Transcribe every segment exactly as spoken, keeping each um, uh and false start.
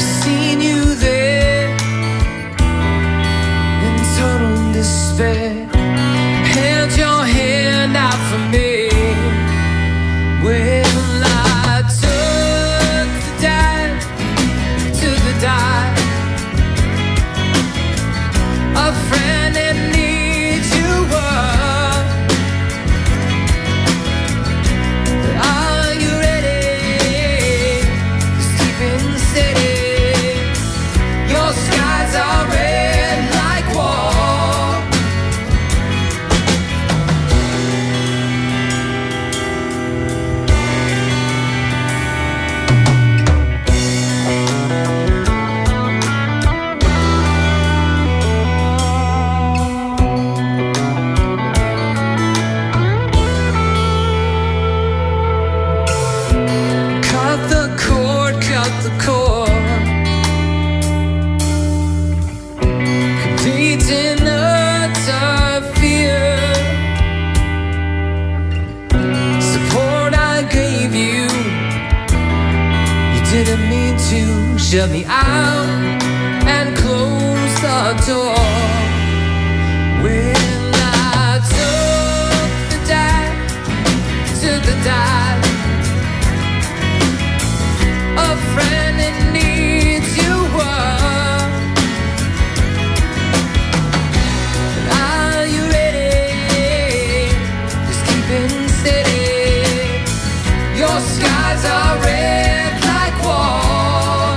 I've seen you there in total despair. Held your hand out for me when I took the dive to the dive. A friend in need you were. Are you ready? Just keeping steady. Your skies are red like war. Cut the cord, cut the cord. Complete in utter fear. Support I gave you, you didn't mean to shut me out and close the door. When I took the dive to the dive, a friend in need you were. Are you ready? Just keeping steady. Your skies are red like war.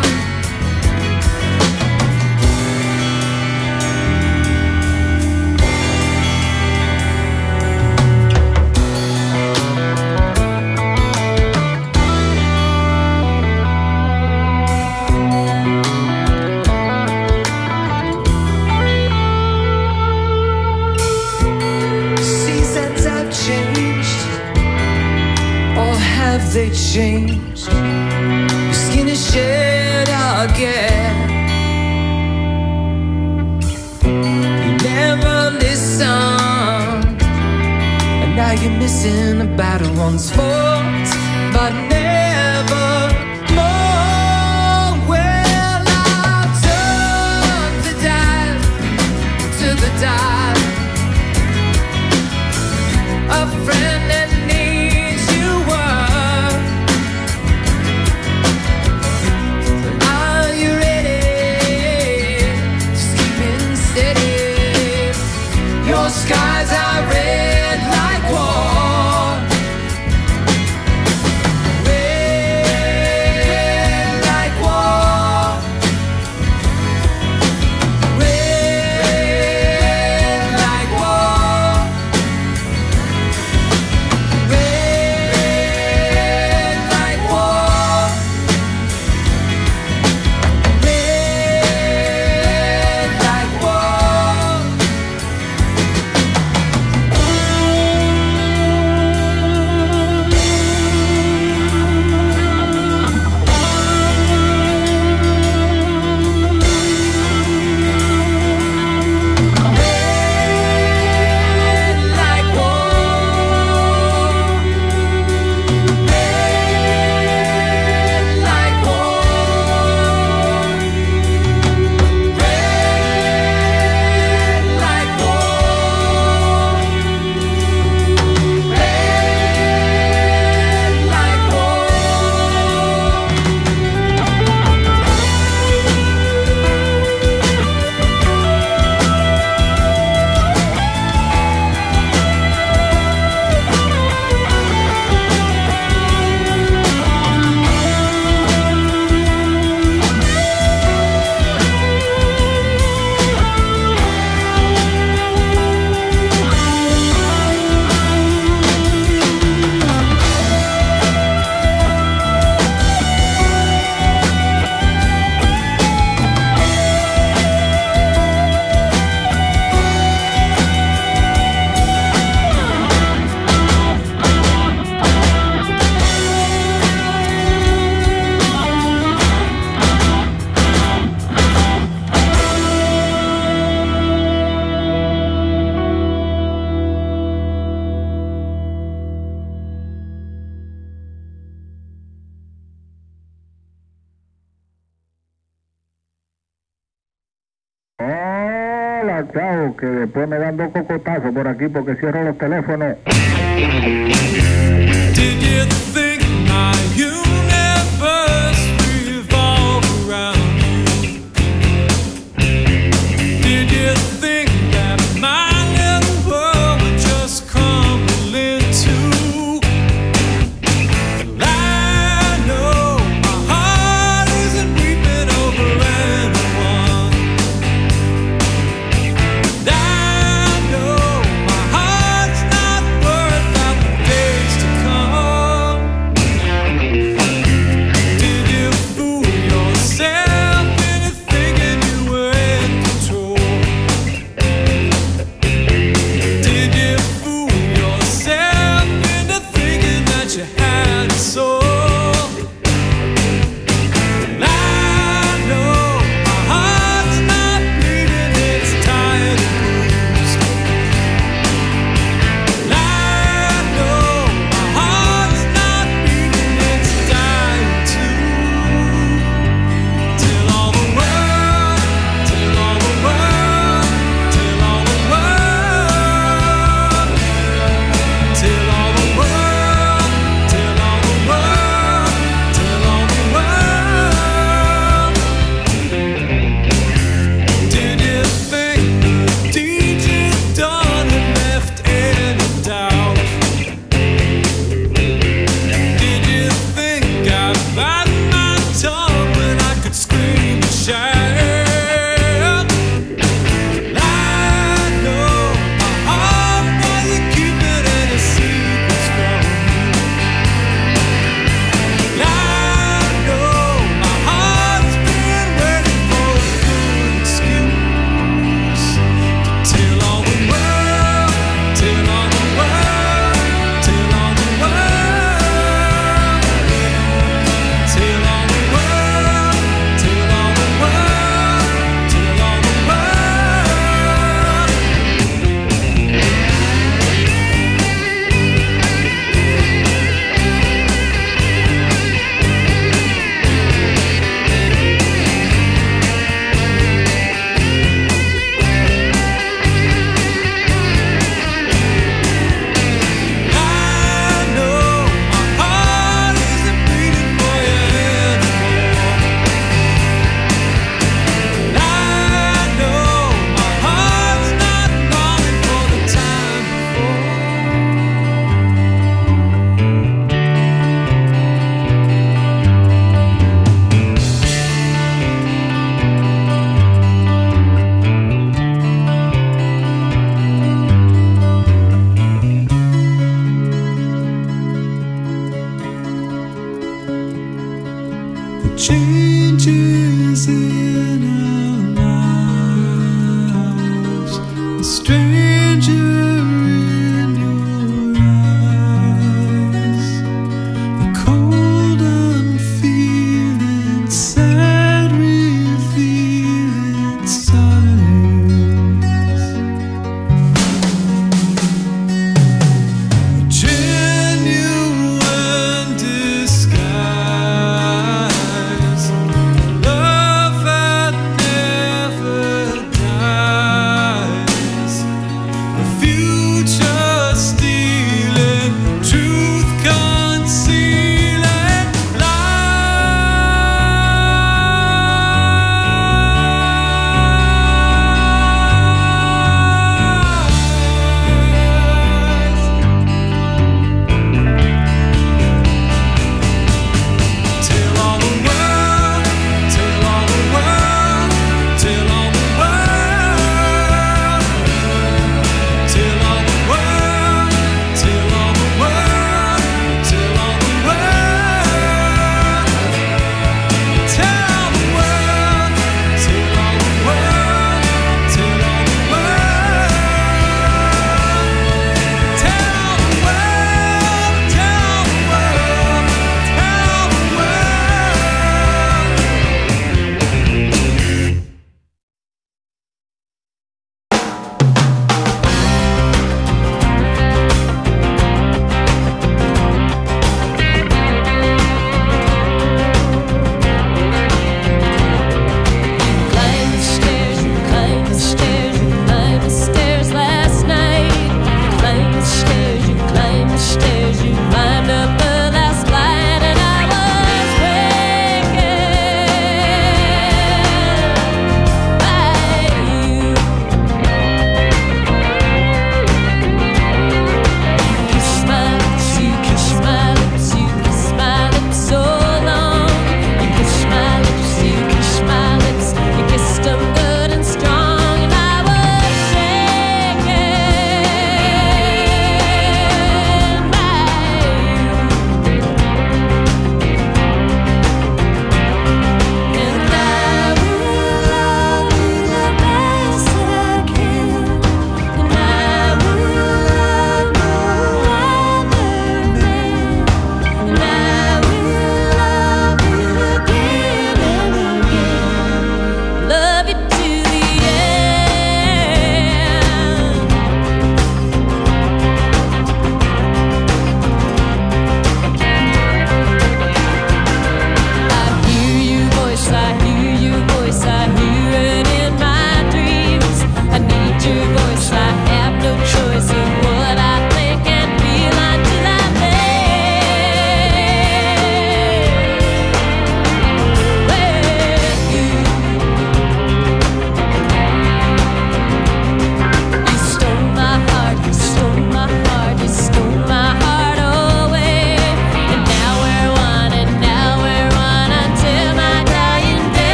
Seasons have changed, or have they changed? Your skin is shed again. You never listened, and now you're missing a battle once fought, but never more. Well, I took the dive to the dive. A friend that needs you were. Are you ready? Just keeping steady. Your skies are red like war. Well, chao, que después me dan dos cocotazos por aquí porque cierro los teléfonos. Did you think my universe revolved around you? Did you think that my little world would just crumble into? Well, I know my heart isn't weeping over anyone. And I know my heart's not worth out the days to come.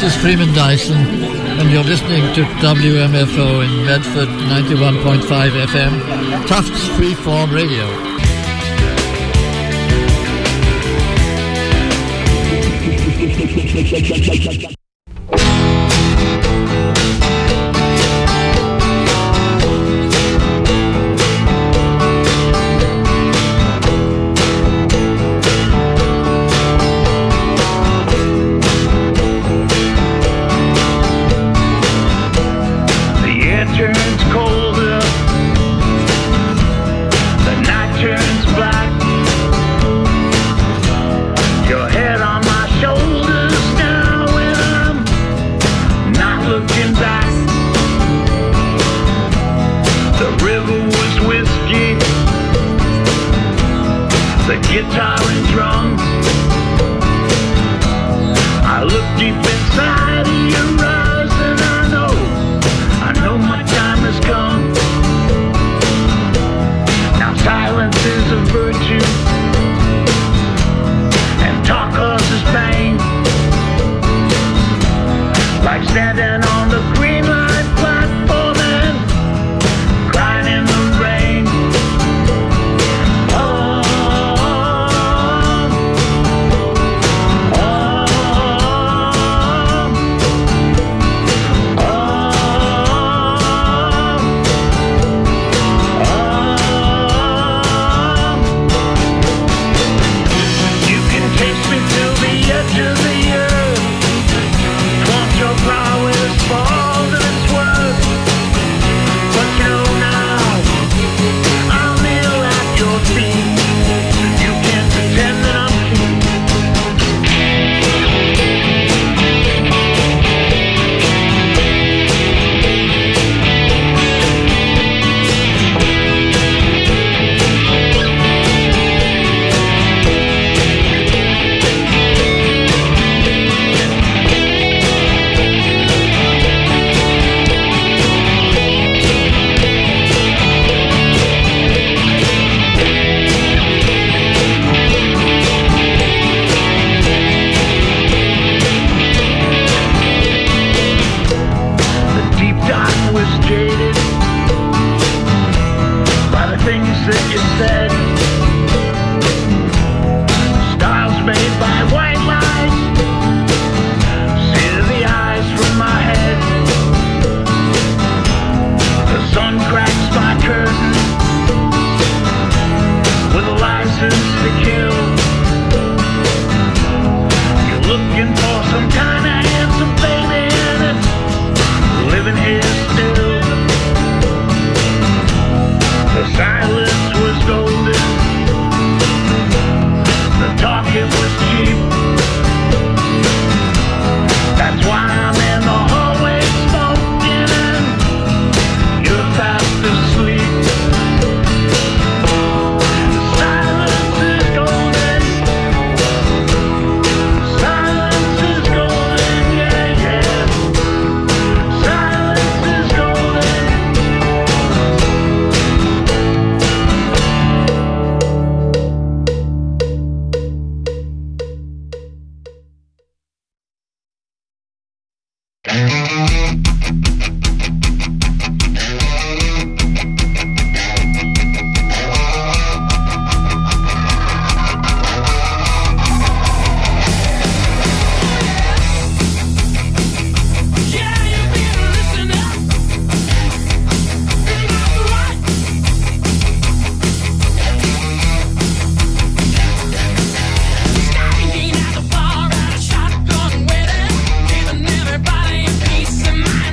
is Freeman Dyson, and you're listening to W M F O in Medford, ninety-one point five F M, Tufts Freeform Radio. Guitar and drums. I look deep inside of your eyes and I know, I know my time has come. Now silence is a virtue and talk causes pain. Like standing on the green line platform and crying in the rain. Everybody in peace and mind.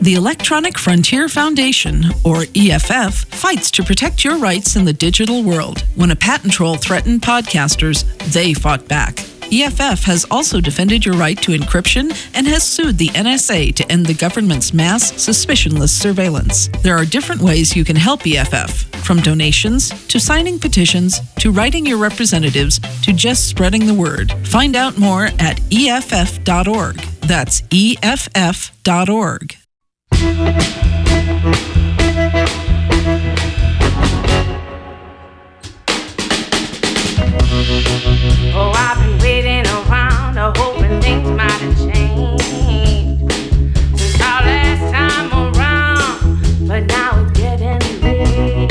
The Electronic Frontier Foundation, or E F F, fights to protect your rights in the digital world. When a patent troll threatened podcasters, they fought back. E F F has also defended your right to encryption and has sued the N S A to end the government's mass, suspicionless surveillance. There are different ways you can help E F F, from donations, to signing petitions, to writing your representatives, to just spreading the word. Find out more at E F F dot org. That's E F F dot org. Oh, I've been waiting around, uh, hoping things might have changed since our last time around, but now it's getting late.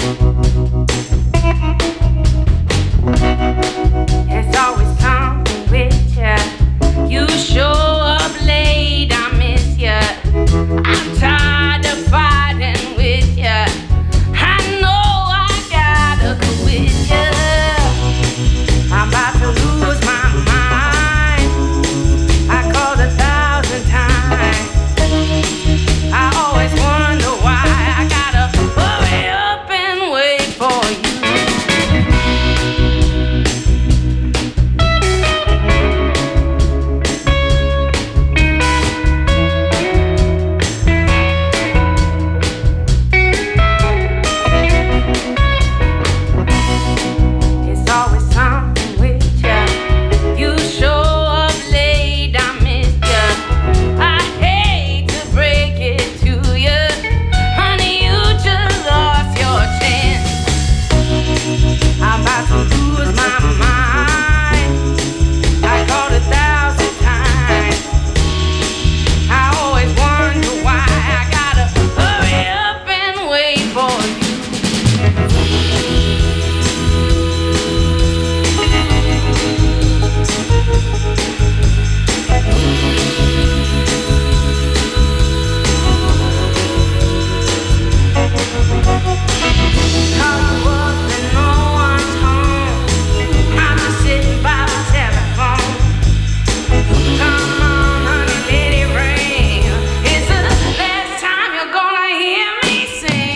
It's always something with ya. You show up late, I miss ya. I'm tired of fighting with ya. I know I gotta go with ya. I'm about to lose my mind. I called a thousand times. I always wonder why I gotta hurry up and wait for you. It's always something with ya. You show up late, I miss ya. I hate to break it to ya. Honey, you just lost your chance. I'm about to lose my mind. I called a thousand times. I always wonder why I gotta hurry up and wait for you. Call you up and no one's home. I'm just sitting by the telephone. Come on, honey, let it rain. It's the last time you're gonna hear me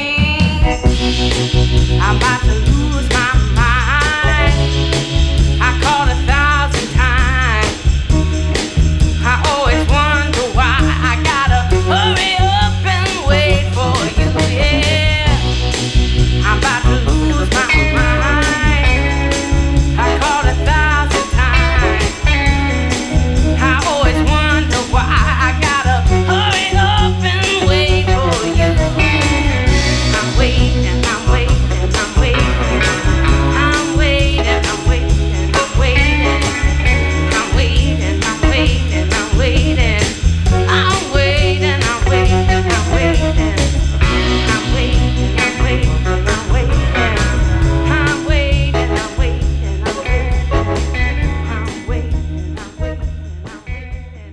sing. I'm about to lose my mind. I called a thousand times. I always wonder why I gotta hurry up and wait for you. Yeah, I'm about to lose my mind. I called a thousand times. I always wonder why I gotta hurry up and wait for you. I'm waiting, I'm waiting, I'm waiting. I'm waiting, I'm waiting, I'm waiting. I'm waiting, I'm waiting, I'm waiting. I'm waiting, I'm waiting, I'm waiting. I'm waiting, I'm waiting, I'm waiting. I'm waiting, I'm waiting, I'm waiting. I'm waiting, I'm waiting, I'm waiting.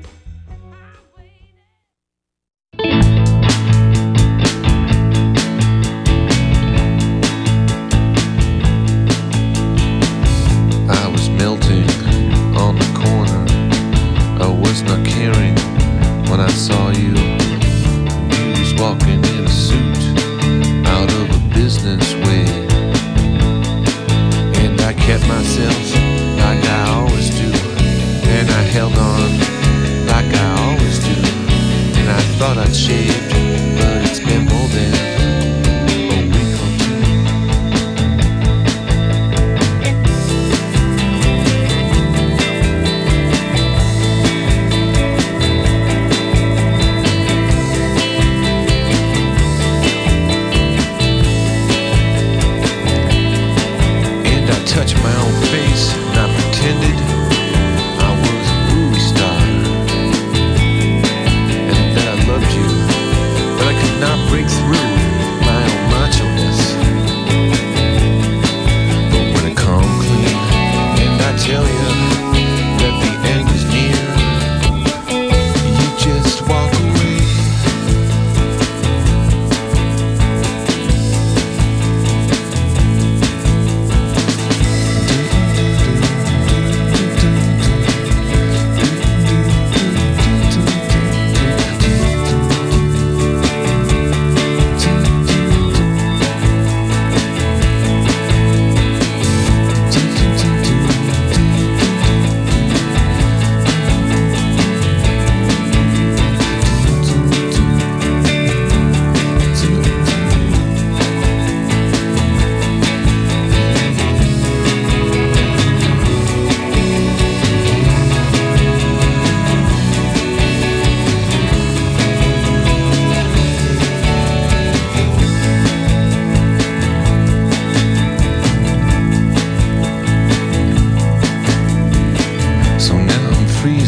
I was melting on the corner. I was not caring when I saw you. You was walking in a suit out of a business way. And I kept myself like I always do. And I held on like I always do. And I thought I'd shaved, but it's been more than a week or two.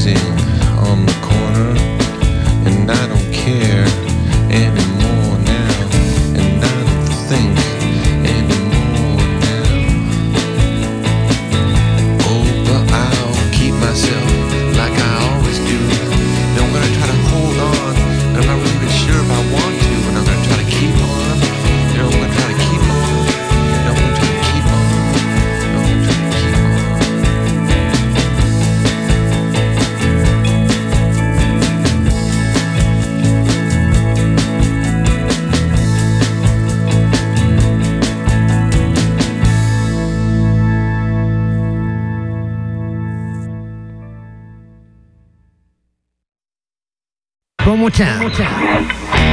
sitting on the corner, and I don't care anymore now, and I don't think anymore now. Oh, but I'll keep myself like I always do. And I'm gonna try to hold on, and I'm not really sure if I want to, and I'm gonna try to keep on. You know, I'm gonna try to keep on. You know, I'm gonna try to keep on. You know, I'm gonna try to keep on. One more time. One more time.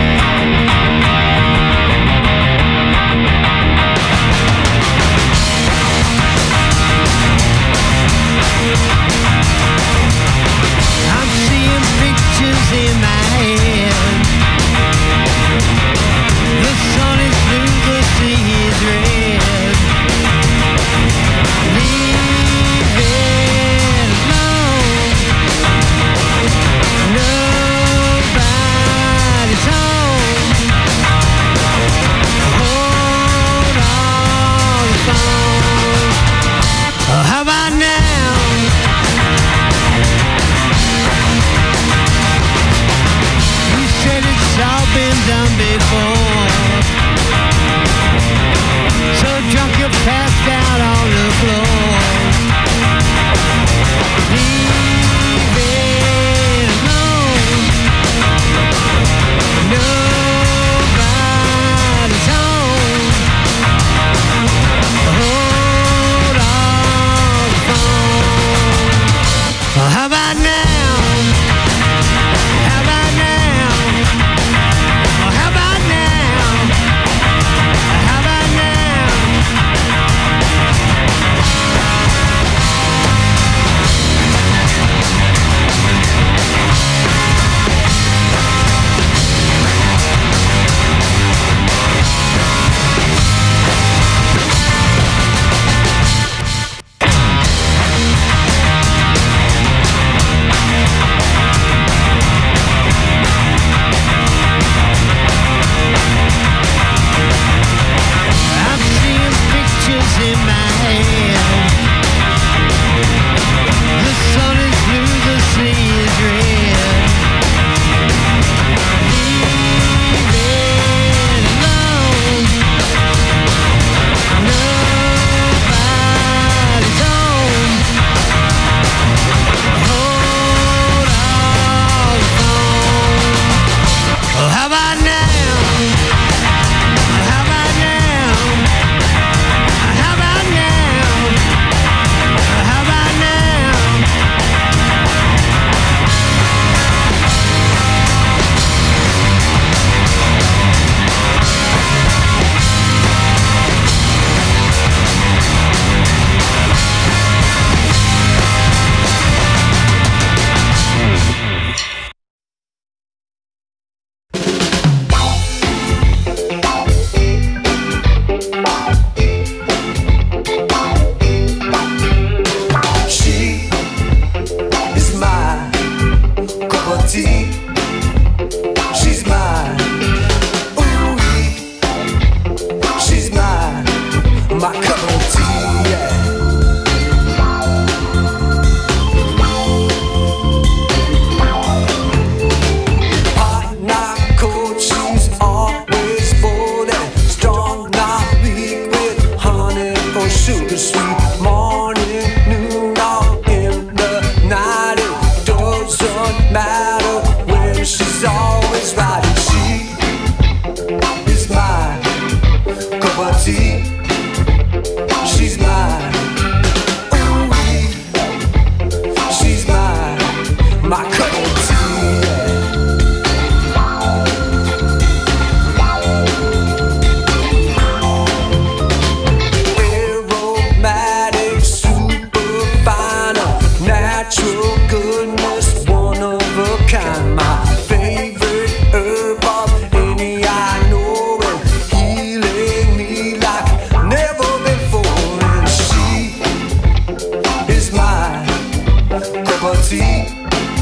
I'm seeing pictures in my head. The sun is blue, the sea is red. Leave it alone. Nobody's home. Hold on the phone. Oh, how about now? You said it's all been done before. So drunk you passed out on the floor. Leave it alone. Nobody's home. Hold on the phone. Oh, how about now? How about now? Oh, how about now? How about now? I'm seeing pictures in my head. The sun is blue, the sea is red. Leave it alone. Nobody's home. Hold on the phone. Oh, how about now? How about now? How about now? How about now? She is my cup of tea. She's my ooh-wee. She's my my cup of tea. Yeah. Hot, not cold. She's always sporting. Strong, not weak. With honey or sugar sweet. Morning, noon, or in the night. It doesn't matter when she's always right. And she is my cup of tea. She's my ooh-wee. She's my my cup of tea. Aromatic, super fine, natural goodness, one of a kind. My favorite herb of any I know, and healing me like never before. And she is my cup of tea.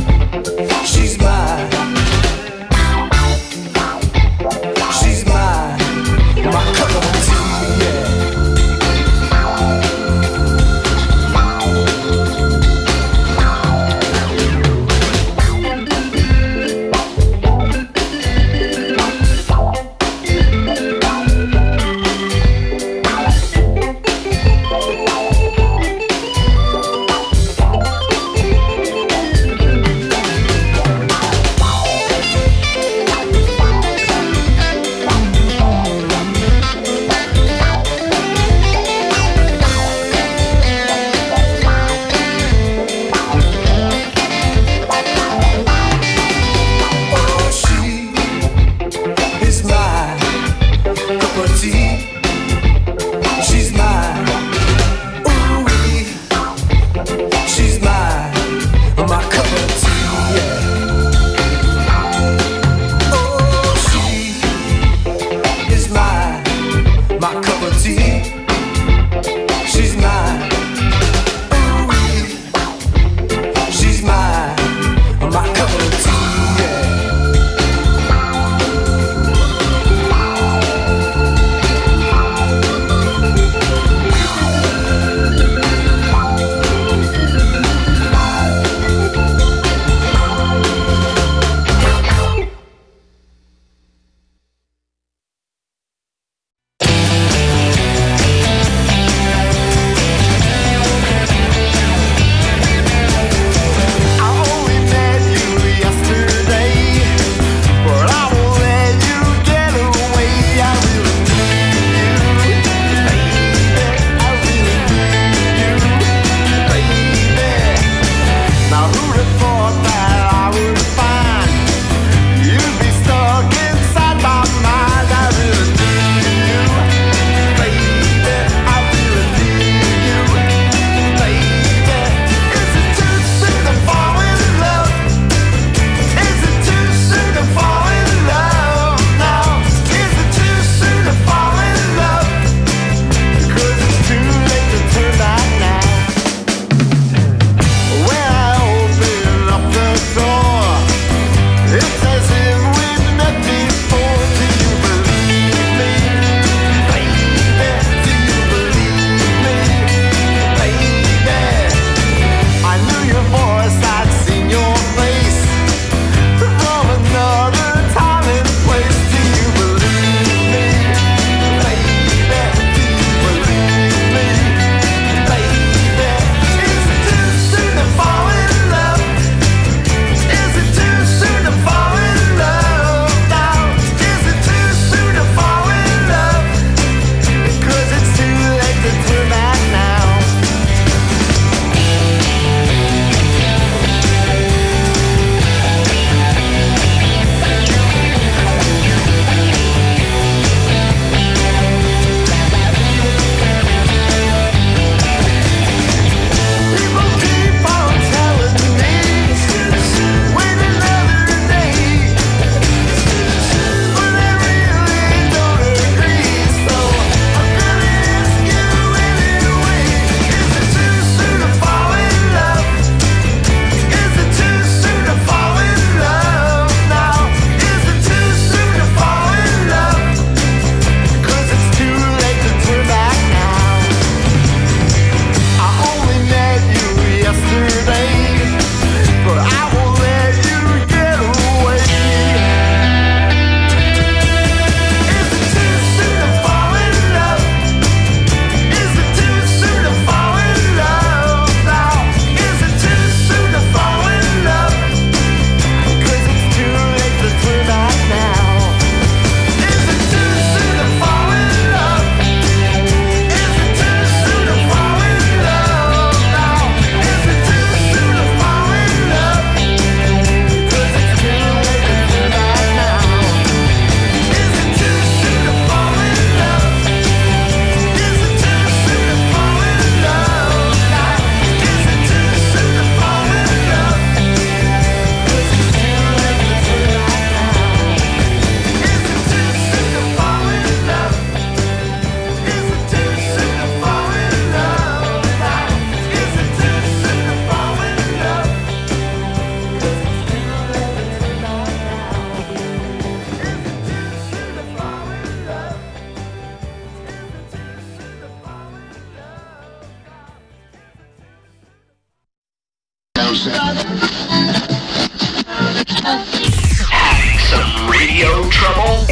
Some radio trouble?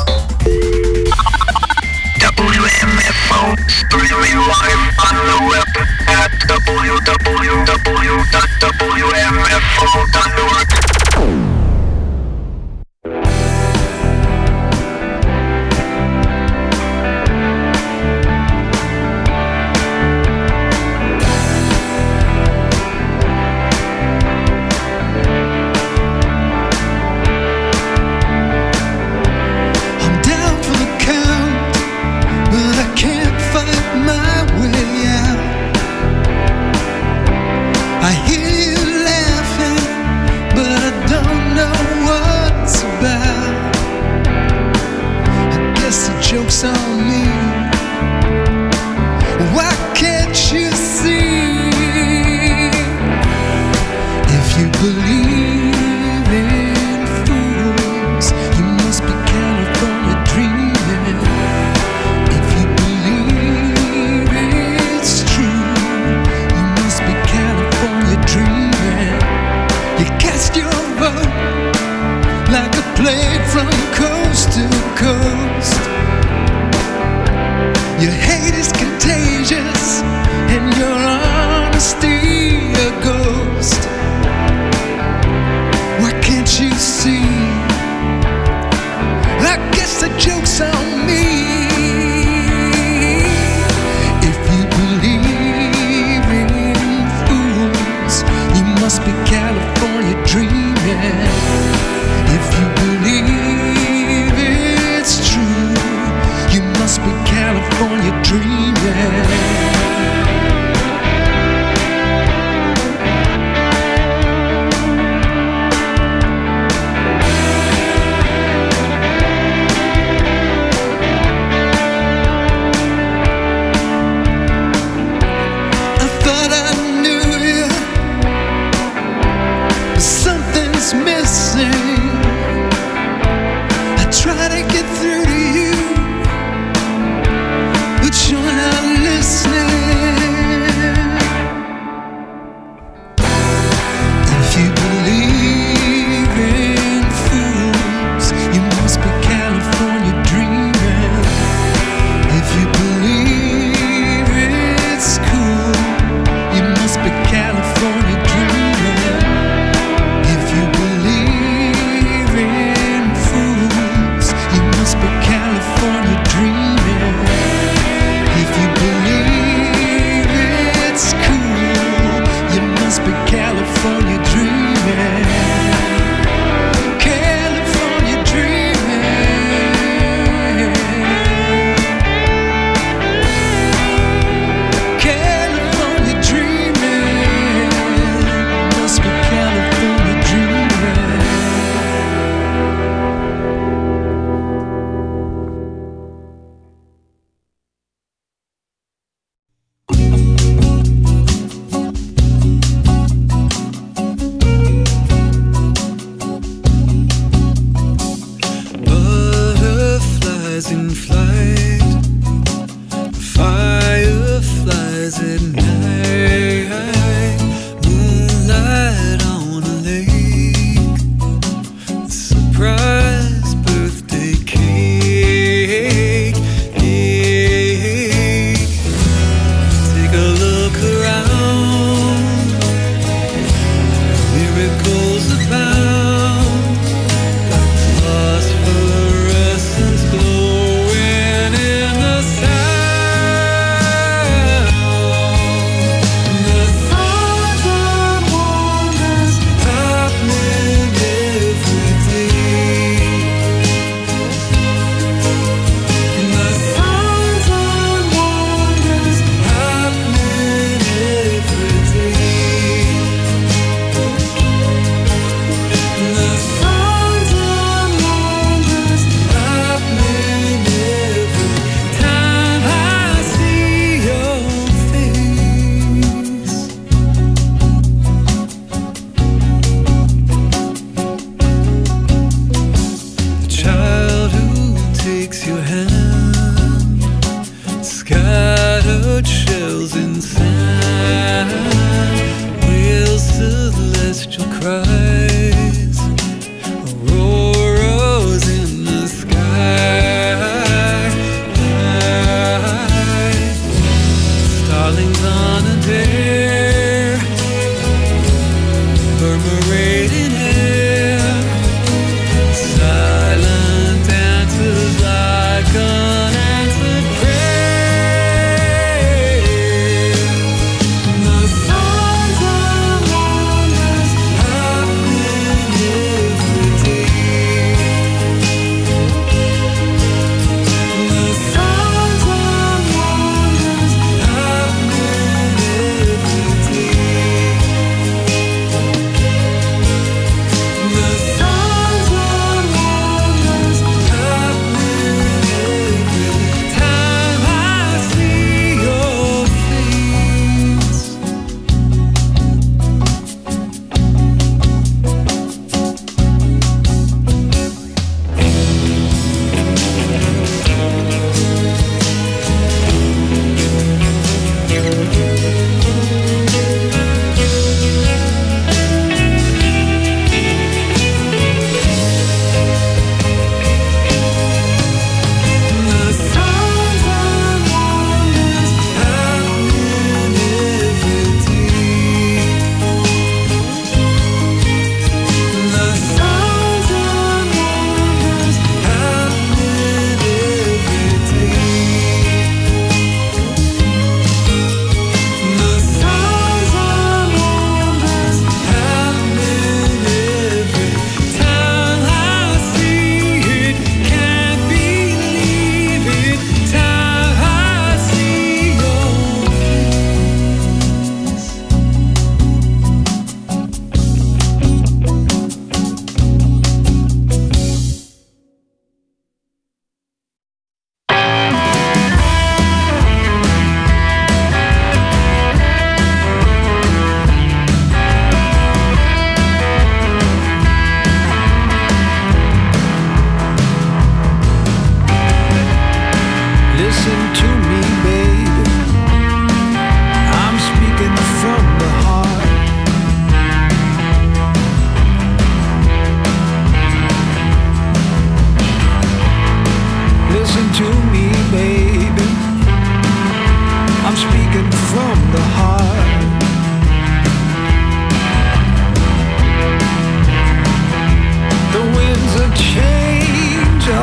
W M F O streaming live on the web at w w w dot w m f o dot org. My way out.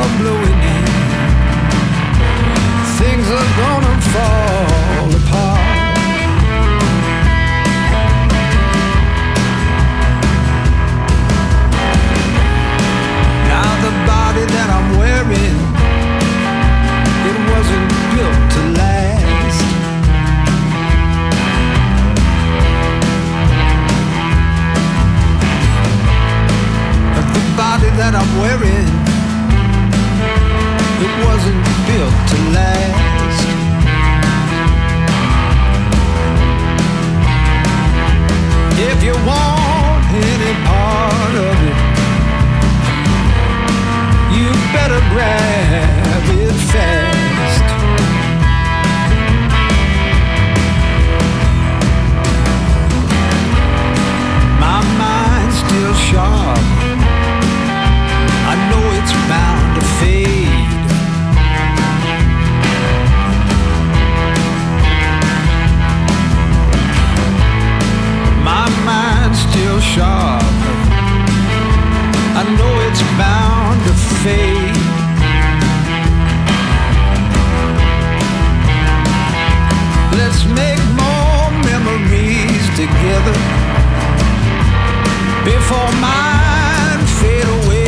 are blowing in. Things are gonna fall apart. Now the body that I'm wearing, it wasn't built to last. But the body that I'm wearing, it wasn't built to last. If you want any part of it, you better grab it fast. My mind's still sharp. I know it's bound to fade. My mind's still sharp. I know it's bound to fade. Let's make more memories together before mine fade away.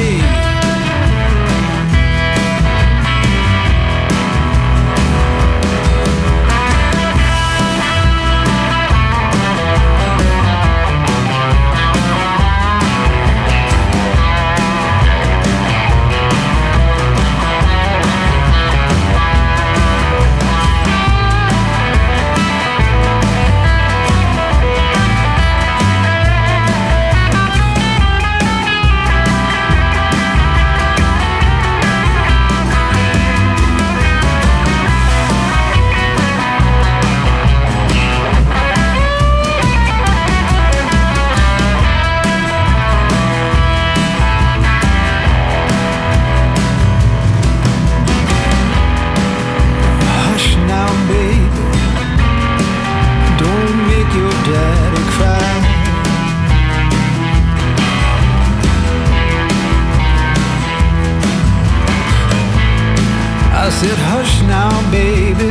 I said, hush now, baby,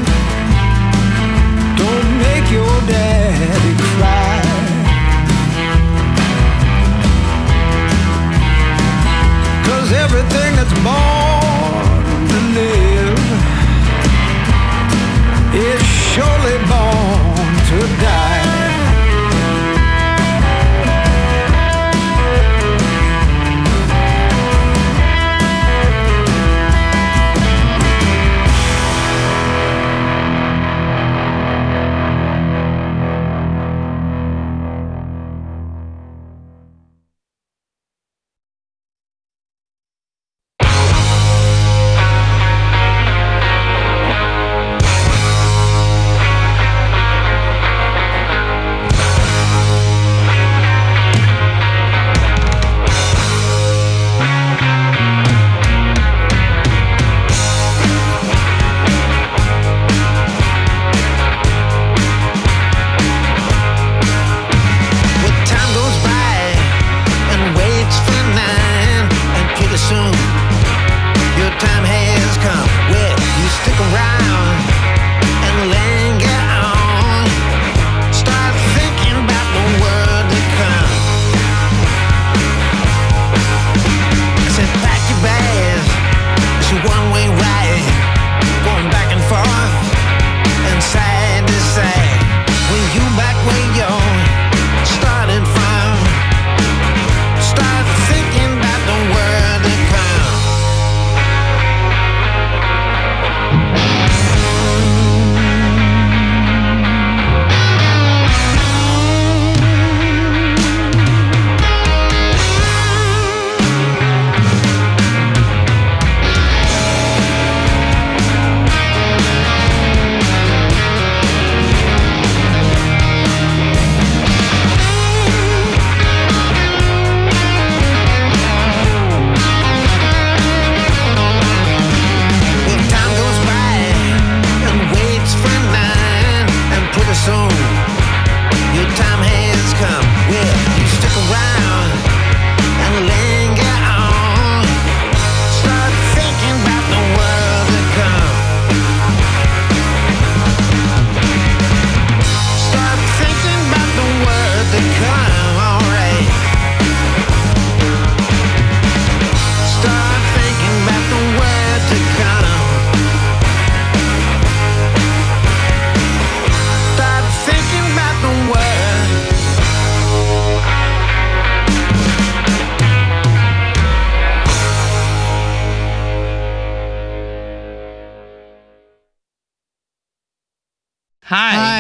don't make your daddy cry. Cause everything that's born to live is surely born to die.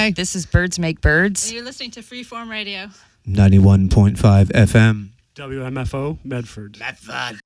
Bye. This is Birds Make Birds. And you're listening to Freeform Radio. ninety-one point five F M. W M F O, Medford. Medford.